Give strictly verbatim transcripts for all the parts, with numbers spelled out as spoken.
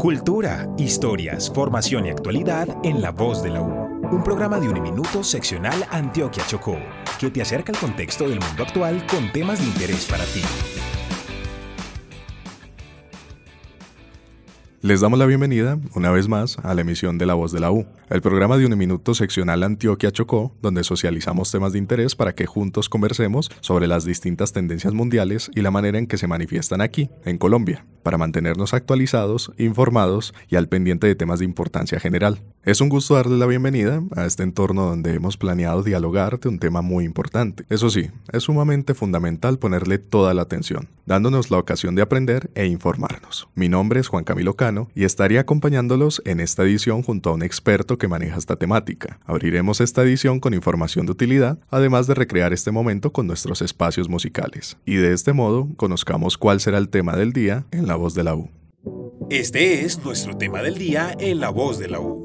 Cultura, historias, formación y actualidad en La Voz de la U. Un programa de Uniminuto seccional Antioquia Chocó, que te acerca al contexto del mundo actual con temas de interés para ti. Les damos la bienvenida, una vez más, a la emisión de La Voz de la U, el programa de Uniminuto seccional Antioquia Chocó, donde socializamos temas de interés para que juntos conversemos sobre las distintas tendencias mundiales y la manera en que se manifiestan aquí, en Colombia, para mantenernos actualizados, informados y al pendiente de temas de importancia general. Es un gusto darles la bienvenida a este entorno donde hemos planeado dialogar de un tema muy importante. Eso sí, es sumamente fundamental ponerle toda la atención, dándonos la ocasión de aprender e informarnos. Mi nombre es Juan Camilo Cano y estaré acompañándolos en esta edición junto a un experto que maneja esta temática. Abriremos esta edición con información de utilidad, además de recrear este momento con nuestros espacios musicales. Y de este modo, conozcamos cuál será el tema del día en La Voz de la U. Este es nuestro tema del día en La Voz de la U.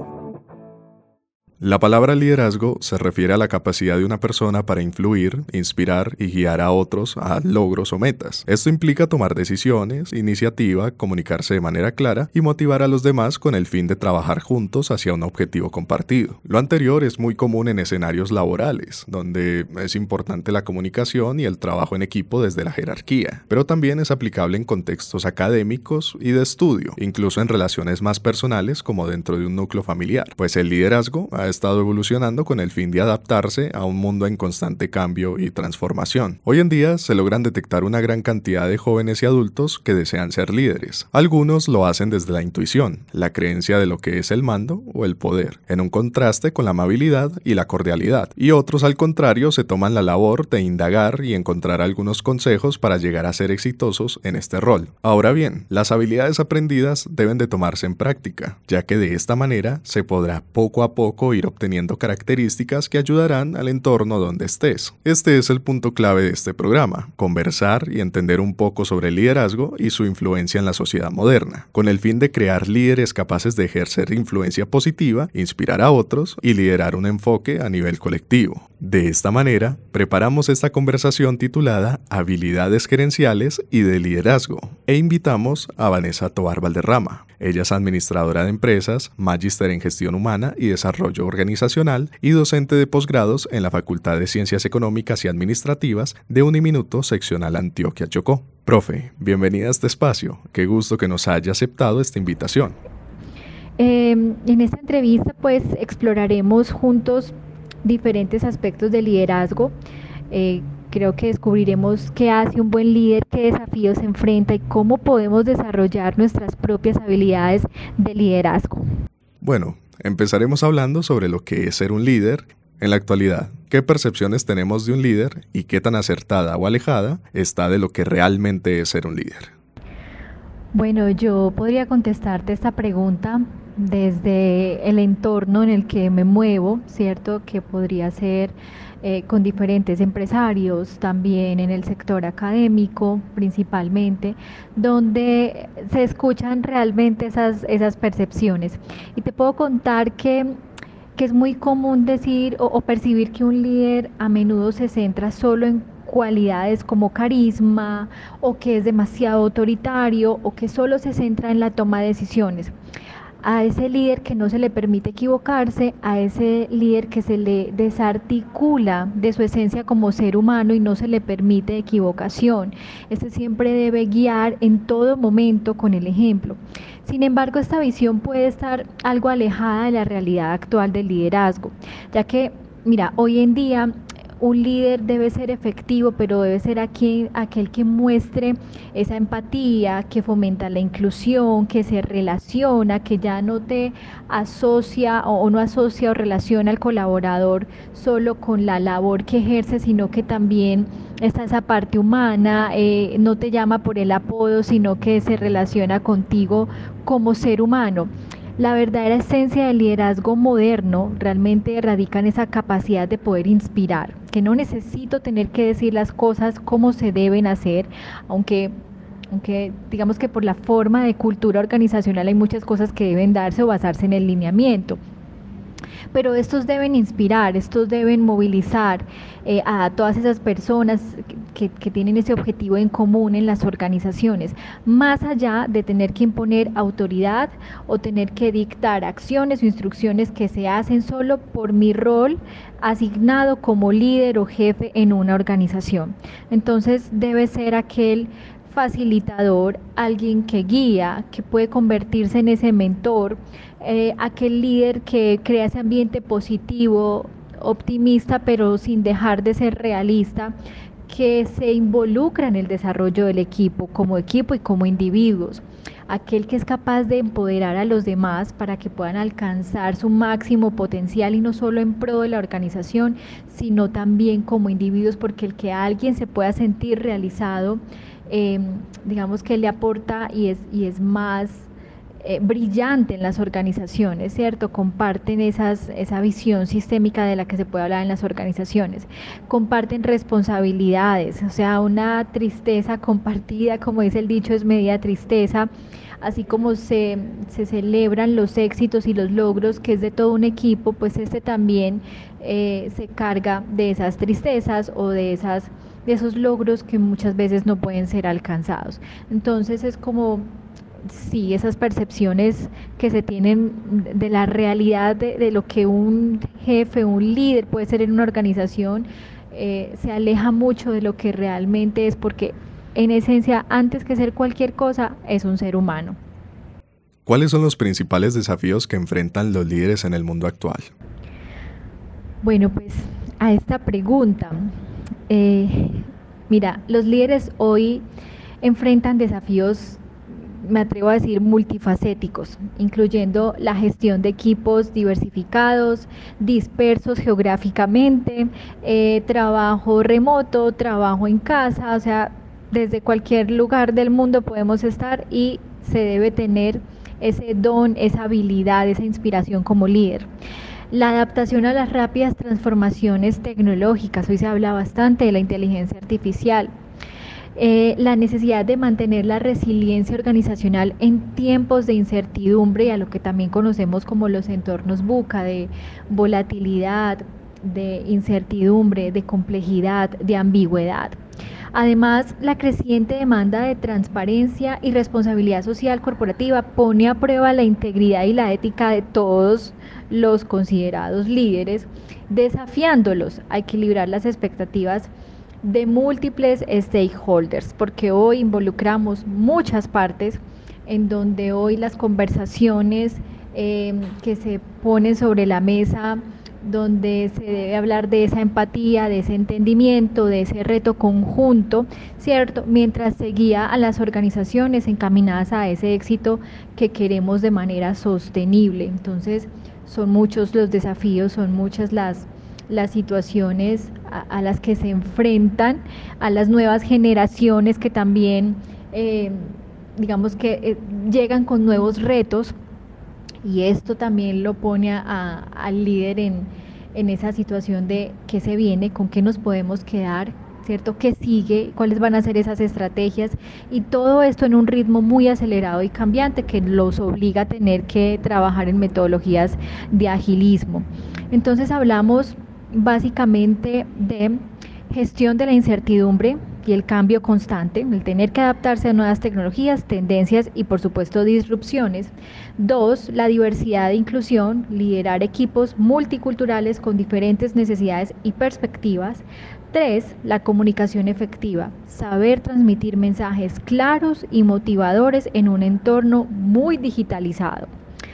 La palabra liderazgo se refiere a la capacidad de una persona para influir, inspirar y guiar a otros a logros o metas. Esto implica tomar decisiones, iniciativa, comunicarse de manera clara y motivar a los demás con el fin de trabajar juntos hacia un objetivo compartido. Lo anterior es muy común en escenarios laborales, donde es importante la comunicación y el trabajo en equipo desde la jerarquía, pero también es aplicable en contextos académicos y de estudio, incluso en relaciones más personales como dentro de un núcleo familiar, pues el liderazgo ha estado evolucionando con el fin de adaptarse a un mundo en constante cambio y transformación. Hoy en día se logran detectar una gran cantidad de jóvenes y adultos que desean ser líderes. Algunos lo hacen desde la intuición, la creencia de lo que es el mando o el poder, en un contraste con la amabilidad y la cordialidad, y otros al contrario se toman la labor de indagar y encontrar algunos consejos para llegar a ser exitosos en este rol. Ahora bien, las habilidades aprendidas deben de tomarse en práctica, ya que de esta manera se podrá poco a poco ir obteniendo características que ayudarán al entorno donde estés. Este es el punto clave de este programa, conversar y entender un poco sobre el liderazgo y su influencia en la sociedad moderna, con el fin de crear líderes capaces de ejercer influencia positiva, inspirar a otros y liderar un enfoque a nivel colectivo. De esta manera, preparamos esta conversación titulada Habilidades gerenciales y de liderazgo e invitamos a Vanessa Tovar Valderrama. Ella es administradora de empresas, magíster en gestión humana y desarrollo organizacional y docente de posgrados en la Facultad de Ciencias Económicas y Administrativas de Uniminuto seccional Antioquia Chocó. Profe, bienvenida a este espacio. Qué gusto que nos haya aceptado esta invitación. Eh, en esta entrevista pues exploraremos juntos diferentes aspectos del liderazgo. Eh, creo que descubriremos qué hace un buen líder, qué desafíos se enfrenta y cómo podemos desarrollar nuestras propias habilidades de liderazgo. Bueno, empezaremos hablando sobre lo que es ser un líder en la actualidad. ¿Qué percepciones tenemos de un líder y qué tan acertada o alejada está de lo que realmente es ser un líder? Bueno, yo podría contestarte esta pregunta desde el entorno en el que me muevo, ¿cierto? Que podría ser eh, con diferentes empresarios, también en el sector académico principalmente, donde se escuchan realmente esas, esas percepciones. Y te puedo contar que, que es muy común decir o, o percibir que un líder a menudo se centra solo en cualidades como carisma o que es demasiado autoritario o que solo se centra en la toma de decisiones. A ese líder que no se le permite equivocarse, a ese líder que se le desarticula de su esencia como ser humano y no se le permite equivocación. Este siempre debe guiar en todo momento con el ejemplo. Sin embargo, esta visión puede estar algo alejada de la realidad actual del liderazgo, ya que, mira, hoy en día un líder debe ser efectivo, pero debe ser aquel, aquel que muestre esa empatía, que fomenta la inclusión, que se relaciona, que ya no te asocia o, o no asocia o relaciona al colaborador solo con la labor que ejerce, sino que también está esa parte humana, eh, no te llama por el apodo, sino que se relaciona contigo como ser humano. La verdadera esencia del liderazgo moderno realmente radica en esa capacidad de poder inspirar, que no necesito tener que decir las cosas como se deben hacer, aunque, aunque digamos que por la forma de cultura organizacional hay muchas cosas que deben darse o basarse en el lineamiento. Pero estos deben inspirar, estos deben movilizar eh, a todas esas personas que, que tienen ese objetivo en común en las organizaciones, más allá de tener que imponer autoridad o tener que dictar acciones o instrucciones que se hacen solo por mi rol asignado como líder o jefe en una organización. Entonces debe ser aquel facilitador, alguien que guía, que puede convertirse en ese mentor, eh, aquel líder que crea ese ambiente positivo, optimista, pero sin dejar de ser realista, que se involucra en el desarrollo del equipo, como equipo y como individuos, aquel que es capaz de empoderar a los demás para que puedan alcanzar su máximo potencial y no solo en pro de la organización, sino también como individuos, porque el que alguien se pueda sentir realizado, Eh, digamos que le aporta y es, y es más eh, brillante en las organizaciones, ¿cierto? Comparten esas, esa visión sistémica de la que se puede hablar en las organizaciones, comparten responsabilidades, o sea, una tristeza compartida, como dice el dicho, es media tristeza, así como se, se celebran los éxitos y los logros, que es de todo un equipo, pues este también eh, se carga de esas tristezas o de esas de esos logros que muchas veces no pueden ser alcanzados. Entonces es como, sí, esas percepciones que se tienen de la realidad de, de lo que un jefe, un líder puede ser en una organización, eh, se aleja mucho de lo que realmente es, porque en esencia, antes que ser cualquier cosa, es un ser humano. ¿Cuáles son los principales desafíos que enfrentan los líderes en el mundo actual? Bueno, pues a esta pregunta, Eh, mira, los líderes hoy enfrentan desafíos, me atrevo a decir, multifacéticos, incluyendo la gestión de equipos diversificados, dispersos geográficamente, eh, trabajo remoto, trabajo en casa, o sea, desde cualquier lugar del mundo podemos estar y se debe tener ese don, esa habilidad, esa inspiración como líder. La adaptación a las rápidas transformaciones tecnológicas, hoy se habla bastante de la inteligencia artificial, eh, la necesidad de mantener la resiliencia organizacional en tiempos de incertidumbre y a lo que también conocemos como los entornos VUCA, de volatilidad, de incertidumbre, de complejidad, de ambigüedad. Además, la creciente demanda de transparencia y responsabilidad social corporativa pone a prueba la integridad y la ética de todos los considerados líderes, desafiándolos a equilibrar las expectativas de múltiples stakeholders, porque hoy involucramos muchas partes en donde hoy las conversaciones eh, que se ponen sobre la mesa, donde se debe hablar de esa empatía, de ese entendimiento, de ese reto conjunto, ¿cierto? Mientras se guía a las organizaciones encaminadas a ese éxito que queremos de manera sostenible. Entonces, son muchos los desafíos, son muchas las, las situaciones a, a las que se enfrentan, a las nuevas generaciones que también, eh, digamos que eh, llegan con nuevos retos. Y esto también lo pone a, a, al líder en, en esa situación de qué se viene, con qué nos podemos quedar, ¿cierto? ¿Qué sigue? ¿Cuáles van a ser esas estrategias? Y todo esto en un ritmo muy acelerado y cambiante que los obliga a tener que trabajar en metodologías de agilismo. Entonces hablamos básicamente de gestión de la incertidumbre y el cambio constante, el tener que adaptarse a nuevas tecnologías, tendencias y por supuesto disrupciones. Dos, la diversidad e inclusión, liderar equipos multiculturales con diferentes necesidades y perspectivas. Tres, la comunicación efectiva, saber transmitir mensajes claros y motivadores en un entorno muy digitalizado.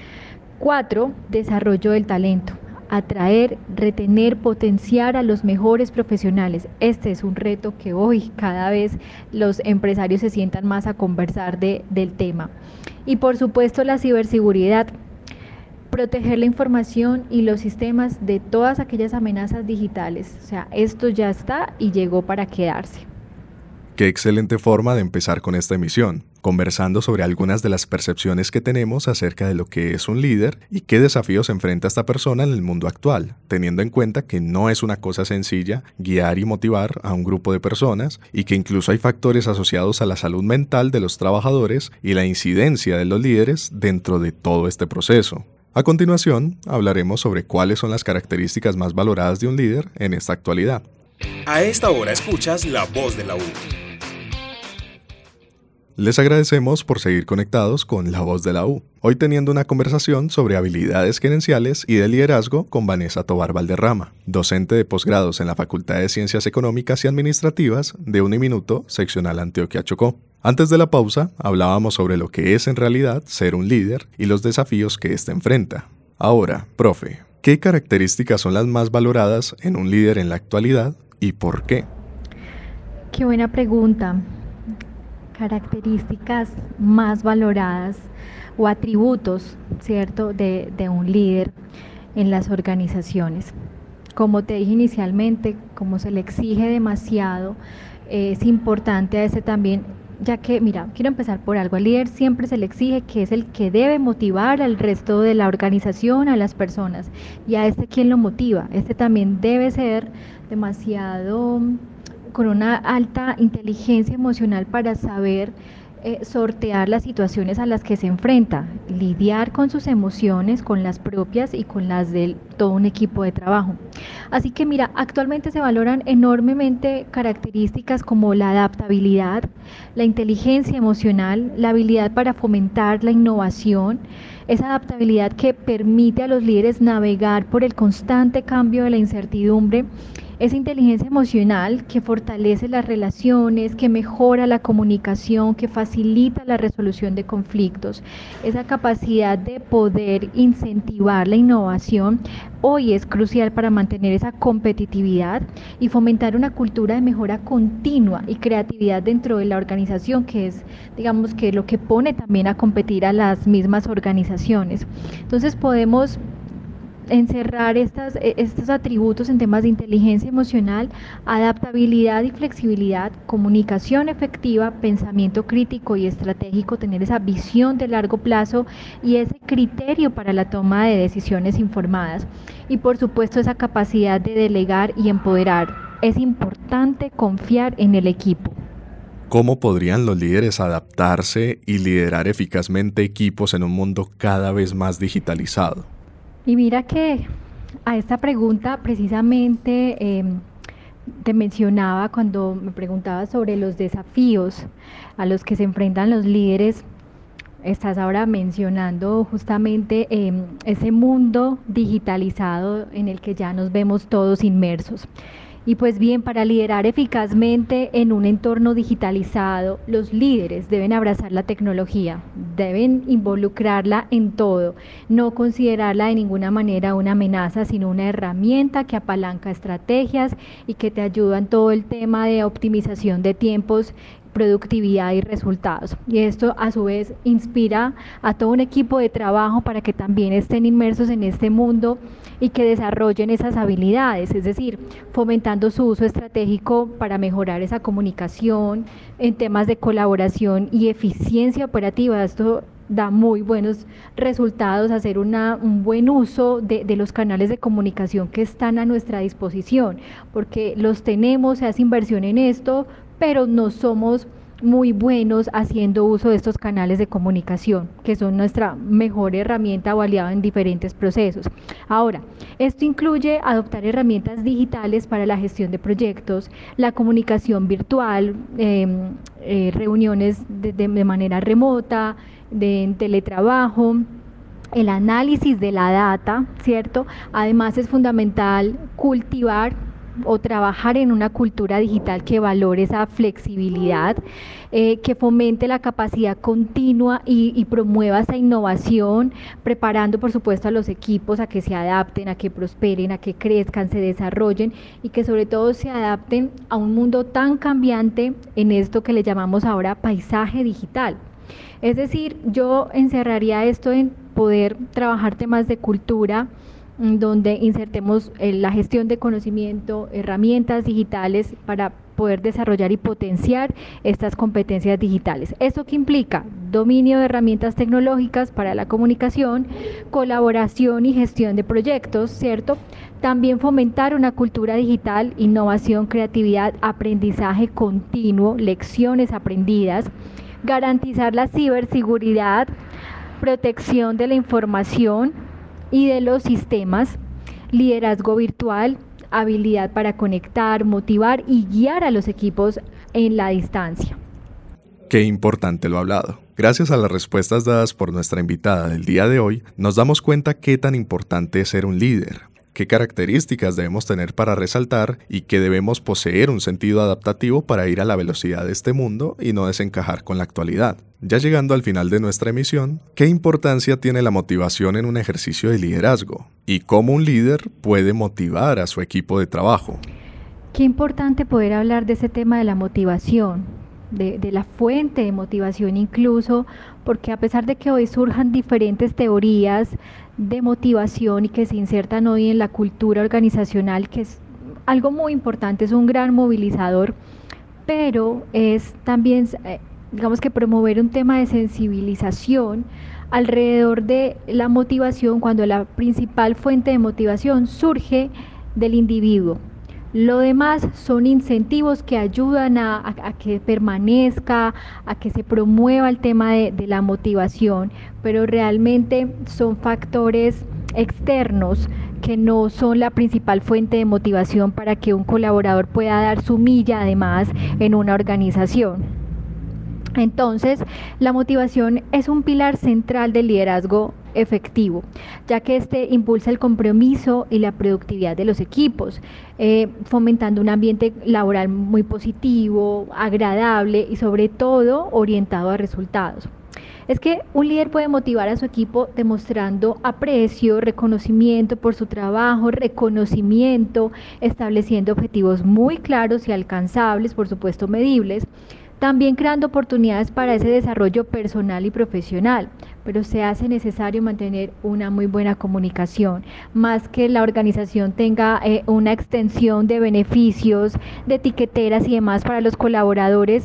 Cuatro, desarrollo del talento, atraer, retener, potenciar a los mejores profesionales. Este es un reto que hoy cada vez los empresarios se sientan más a conversar de, del tema. Y por supuesto la ciberseguridad, proteger la información y los sistemas de todas aquellas amenazas digitales. O sea, esto ya está y llegó para quedarse. Qué excelente forma de empezar con esta emisión, conversando sobre algunas de las percepciones que tenemos acerca de lo que es un líder y qué desafíos enfrenta esta persona en el mundo actual, teniendo en cuenta que no es una cosa sencilla guiar y motivar a un grupo de personas y que incluso hay factores asociados a la salud mental de los trabajadores y la incidencia de los líderes dentro de todo este proceso. A continuación, hablaremos sobre cuáles son las características más valoradas de un líder en esta actualidad. A esta hora escuchas La Voz de la U. Les agradecemos por seguir conectados con La Voz de la U, hoy teniendo una conversación sobre habilidades gerenciales y de liderazgo con Vanessa Tovar Valderrama, docente de posgrados en la Facultad de Ciencias Económicas y Administrativas de Uniminuto, seccional Antioquia Chocó. Antes de la pausa, hablábamos sobre lo que es en realidad ser un líder y los desafíos que éste enfrenta. Ahora, profe, ¿qué características son las más valoradas en un líder en la actualidad y por qué? Qué buena pregunta. Características más valoradas o atributos, ¿cierto?, de, de un líder en las organizaciones. Como te dije inicialmente, como se le exige demasiado, eh, es importante a ese también, ya que, mira, quiero empezar por algo. Al líder siempre se le exige que es el que debe motivar al resto de la organización, a las personas. Y a este, ¿quién lo motiva? Este también debe ser demasiado, con una alta inteligencia emocional para saber eh, sortear las situaciones a las que se enfrenta, lidiar con sus emociones, con las propias y con las de todo un equipo de trabajo. Así que mira, actualmente se valoran enormemente características como la adaptabilidad, la inteligencia emocional, la habilidad para fomentar la innovación, esa adaptabilidad que permite a los líderes navegar por el constante cambio de la incertidumbre, esa inteligencia emocional que fortalece las relaciones, que mejora la comunicación, que facilita la resolución de conflictos, esa capacidad de poder incentivar la innovación, hoy es crucial para mantener esa competitividad y fomentar una cultura de mejora continua y creatividad dentro de la organización, que es, digamos, que lo que pone también a competir a las mismas organizaciones. Entonces podemos encerrar estas, estos atributos en temas de inteligencia emocional, adaptabilidad y flexibilidad, comunicación efectiva, pensamiento crítico y estratégico, tener esa visión de largo plazo y ese criterio para la toma de decisiones informadas. Y por supuesto esa capacidad de delegar y empoderar. Es importante confiar en el equipo. ¿Cómo podrían los líderes adaptarse y liderar eficazmente equipos en un mundo cada vez más digitalizado? Y mira que a esta pregunta precisamente eh, te mencionaba cuando me preguntabas sobre los desafíos a los que se enfrentan los líderes. Estás ahora mencionando justamente eh, ese mundo digitalizado en el que ya nos vemos todos inmersos. Y pues bien, para liderar eficazmente en un entorno digitalizado, los líderes deben abrazar la tecnología, deben involucrarla en todo, no considerarla de ninguna manera una amenaza, sino una herramienta que apalanca estrategias y que te ayuda en todo el tema de optimización de tiempos, productividad y resultados. Y esto a su vez inspira a todo un equipo de trabajo para que también estén inmersos en este mundo y que desarrollen esas habilidades, es decir, fomentando su uso estratégico para mejorar esa comunicación en temas de colaboración y eficiencia operativa. Esto da muy buenos resultados, hacer una, un buen uso de, de los canales de comunicación que están a nuestra disposición, porque los tenemos, se hace inversión en esto, pero no somos muy buenos haciendo uso de estos canales de comunicación, que son nuestra mejor herramienta o aliado en diferentes procesos. Ahora, esto incluye adoptar herramientas digitales para la gestión de proyectos, la comunicación virtual, eh, eh, reuniones de, de, de manera remota, de teletrabajo, el análisis de la data, ¿cierto? Además es fundamental cultivar o trabajar en una cultura digital que valore esa flexibilidad, eh, que fomente la capacidad continua y, y promueva esa innovación, preparando por supuesto a los equipos a que se adapten, a que prosperen, a que crezcan, se desarrollen y que sobre todo se adapten a un mundo tan cambiante en esto que le llamamos ahora paisaje digital. Es decir, yo encerraría esto en poder trabajar temas de cultura, donde insertemos la gestión de conocimiento, herramientas digitales para poder desarrollar y potenciar estas competencias digitales. ¿Esto qué implica? Dominio de herramientas tecnológicas para la comunicación, colaboración y gestión de proyectos, ¿cierto? También fomentar una cultura digital, innovación, creatividad, aprendizaje continuo, lecciones aprendidas, garantizar la ciberseguridad, protección de la información, y de los sistemas, liderazgo virtual, habilidad para conectar, motivar y guiar a los equipos en la distancia. Qué importante lo hablado. Gracias a las respuestas dadas por nuestra invitada del día de hoy, nos damos cuenta qué tan importante es ser un líder, qué características debemos tener para resaltar y que debemos poseer un sentido adaptativo para ir a la velocidad de este mundo y no desencajar con la actualidad. Ya llegando al final de nuestra emisión, ¿qué importancia tiene la motivación en un ejercicio de liderazgo? ¿Y cómo un líder puede motivar a su equipo de trabajo? Qué importante poder hablar de ese tema de la motivación, de, de la fuente de motivación incluso, porque a pesar de que hoy surjan diferentes teorías de motivación y que se insertan hoy en la cultura organizacional, que es algo muy importante, es un gran movilizador, pero es también, digamos que promover un tema de sensibilización alrededor de la motivación cuando la principal fuente de motivación surge del individuo. Lo demás son incentivos que ayudan a, a, a que permanezca, a que se promueva el tema de, de la motivación, pero realmente son factores externos que no son la principal fuente de motivación para que un colaborador pueda dar su milla además en una organización. Entonces, la motivación es un pilar central del liderazgo efectivo, ya que este impulsa el compromiso y la productividad de los equipos, eh, fomentando un ambiente laboral muy positivo, agradable y sobre todo orientado a resultados. Es que un líder puede motivar a su equipo demostrando aprecio, reconocimiento por su trabajo, reconocimiento, estableciendo objetivos muy claros y alcanzables, por supuesto medibles, también creando oportunidades para ese desarrollo personal y profesional, pero se hace necesario mantener una muy buena comunicación, más que la organización tenga eh, una extensión de beneficios, de etiqueteras y demás para los colaboradores.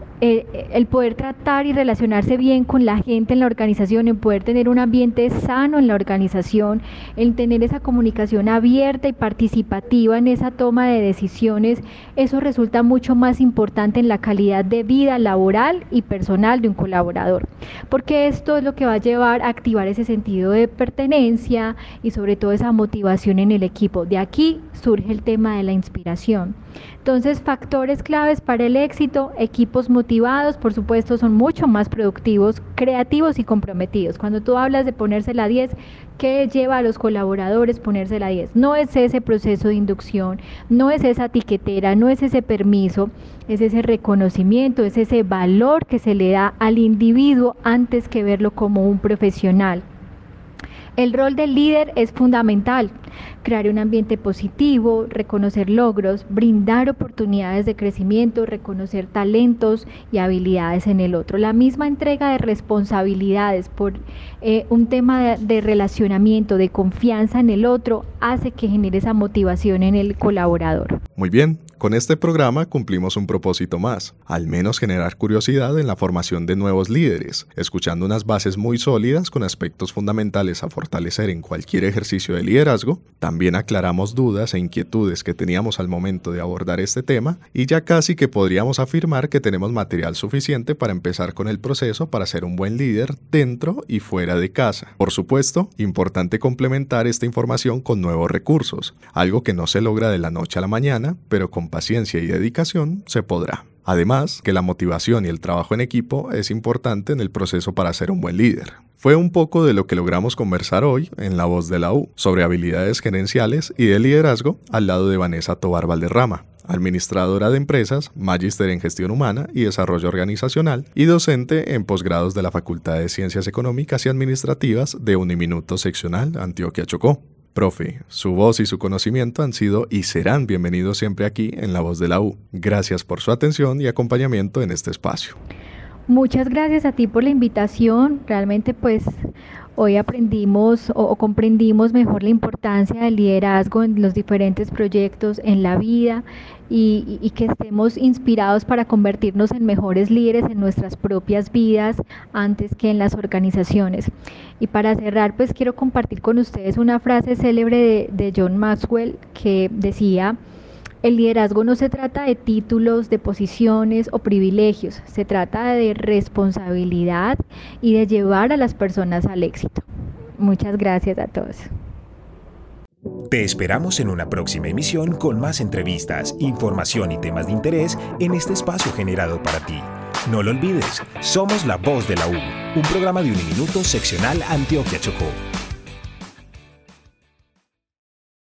Eh, el poder tratar y relacionarse bien con la gente en la organización, en poder tener un ambiente sano en la organización, en tener esa comunicación abierta y participativa en esa toma de decisiones, eso resulta mucho más importante en la calidad de vida laboral y personal de un colaborador, porque esto es lo que va a llevar a activar ese sentido de pertenencia y sobre todo esa motivación en el equipo. De aquí surge el tema de la inspiración. Entonces, factores claves para el éxito: equipos motivados, por supuesto, son mucho más productivos, creativos y comprometidos. Cuando tú hablas de ponerse la diez, ¿qué lleva a los colaboradores ponerse la diez? No es ese proceso de inducción, no es esa etiquetera, no es ese permiso, es ese reconocimiento, es ese valor que se le da al individuo antes que verlo como un profesional. El rol del líder es fundamental: crear un ambiente positivo, reconocer logros, brindar oportunidades de crecimiento, reconocer talentos y habilidades en el otro. La misma entrega de responsabilidades por eh, un tema de, de relacionamiento, de confianza en el otro, hace que genere esa motivación en el colaborador. Muy bien. Con este programa cumplimos un propósito más, al menos generar curiosidad en la formación de nuevos líderes, escuchando unas bases muy sólidas con aspectos fundamentales a fortalecer en cualquier ejercicio de liderazgo. También aclaramos dudas e inquietudes que teníamos al momento de abordar este tema y ya casi que podríamos afirmar que tenemos material suficiente para empezar con el proceso para ser un buen líder dentro y fuera de casa. Por supuesto, importante complementar esta información con nuevos recursos, algo que no se logra de la noche a la mañana, pero con paciencia y dedicación se podrá. Además, que la motivación y el trabajo en equipo es importante en el proceso para ser un buen líder. Fue un poco de lo que logramos conversar hoy en La Voz de la U, sobre habilidades gerenciales y de liderazgo, al lado de Vanessa Tovar Valderrama, administradora de empresas, magíster en gestión humana y desarrollo organizacional y docente en posgrados de la Facultad de Ciencias Económicas y Administrativas de Uniminuto Seccional Antioquia Chocó. Profe, su voz y su conocimiento han sido y serán bienvenidos siempre aquí en La Voz de la U. Gracias por su atención y acompañamiento en este espacio. Muchas gracias a ti por la invitación. Realmente pues hoy aprendimos o, o comprendimos mejor la importancia del liderazgo en los diferentes proyectos, en la vida y, y que estemos inspirados para convertirnos en mejores líderes en nuestras propias vidas antes que en las organizaciones. Y para cerrar pues quiero compartir con ustedes una frase célebre de, de John Maxwell que decía: el liderazgo no se trata de títulos, de posiciones o privilegios, se trata de responsabilidad y de llevar a las personas al éxito. Muchas gracias a todos. Te esperamos en una próxima emisión con más entrevistas, información y temas de interés en este espacio generado para ti. No lo olvides, somos La Voz de la U, un programa de Uniminuto seccional Antioquia Chocó.